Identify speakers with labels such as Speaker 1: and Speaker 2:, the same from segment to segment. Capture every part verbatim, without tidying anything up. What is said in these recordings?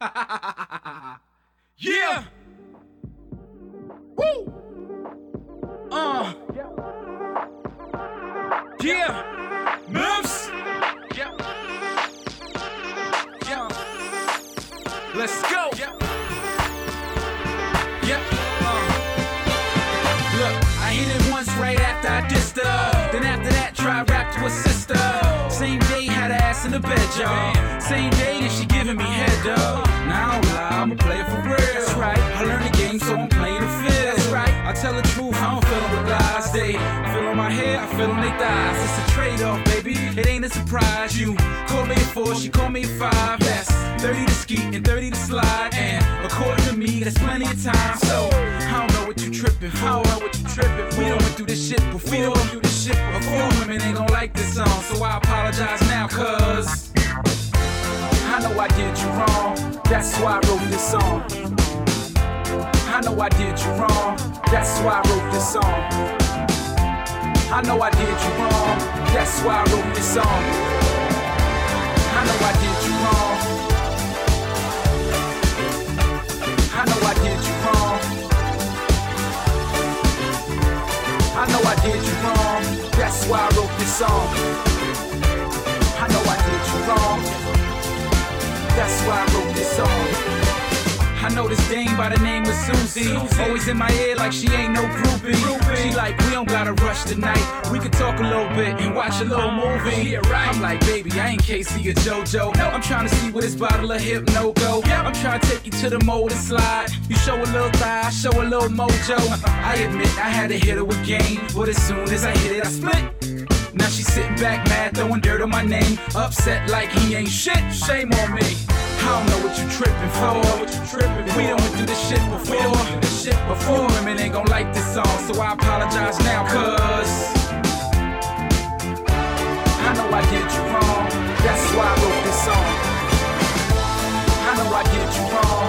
Speaker 1: Yeah. Woo. Uh. Yeah. Moves. Yeah. Yeah. Let's go. Yeah. Yeah. Uh. Look, I hit it once right after I dissed her. Then after that, tried rap to her sister. Same day, had her ass in the bed, y'all. Same day, and she giving me head, though. Now I don't lie, I'ma play it for real. That's right. I learned the game, so I'm playing the field. That's right. I tell the truth, I don't feel them with lies. They feel on my hair, I feel on their thighs. It's a trade-off, baby. It ain't a surprise. You call me a four, she call me a five. That's thirty to ski and thirty to slide. And according to me, that's plenty of time. So I don't know what you tripping for. I don't know what you tripping for. We done went through this shit before. We done went through this shit before. A few women ain't gon' like this song, so I apologize now, cause I know I did you wrong. That's why I wrote this song. I know I did you wrong. That's why I wrote this song. I know I did you wrong. That's why I wrote this song. I know I did you wrong. I know I did you wrong. I know I did you wrong. That's why I wrote this song. I know I did you wrong. That's why I wrote this song. I know this dame by the name of Susie. Susie. Always in my ear like she ain't no groupie. groupie. She like, we don't gotta rush tonight. We could talk a little bit and watch a little movie. Yeah, right. I'm like, baby, I ain't Casey or JoJo. No. I'm trying to see where this bottle of Hypno go. Yep. I'm trying to take you to the mold and slide. You show a little thigh, I show a little mojo. I admit I had to hit her with game, but as soon as I hit it, I split. Now she's sitting back mad, throwing dirt on my name. Upset like he ain't shit, shame on me. I don't know what you tripping for. What you tripping for. We done went through this shit before. We done went through this shit before. Women ain't gon' like this song, so I apologize now, cause I know I did you wrong. That's why I wrote this song. I know I did you wrong.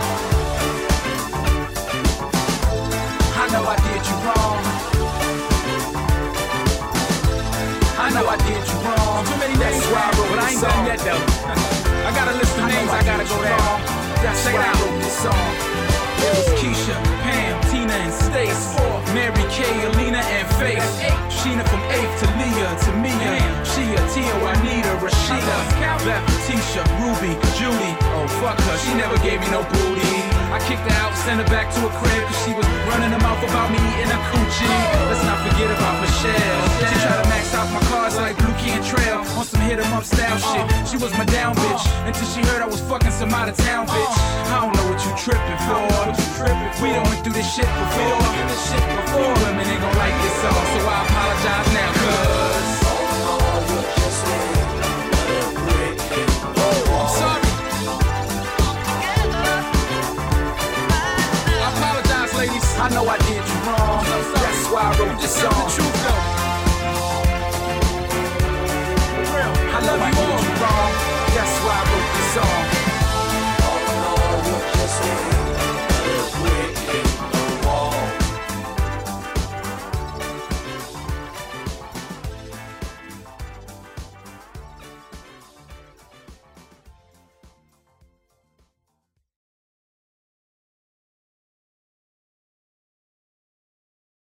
Speaker 1: I know I did you wrong. I know I did you wrong. Too many names, why I wrote but I ain't done yet though. I got a list of names I, I gotta go down. That's why I wrote this song. It was Keisha, Pam, Tina, and Stace, Mary Kay, Alina, and Faith. Sheena from eighth to Leah to Mia, Shia, Tia, Juanita, Rashida, Beth, Tisha, Ruby, Judy. Oh fuck her, she never gave me no booty. I kicked her out, sent her back to her crib, cause she was running her mouth about me eating a coochie. Let's not forget about Michelle. She tried to max out my cars like Blue Cantrell on some hit 'em up style shit. She was my down bitch until she heard I was fucking some out of town bitch. I don't know what you tripping for. We done went through this shit before. Before women ain't gon' like this song, so I apologize now, cause I'm sorry. I apologize, ladies. I know I did you wrong. That's why I wrote this song.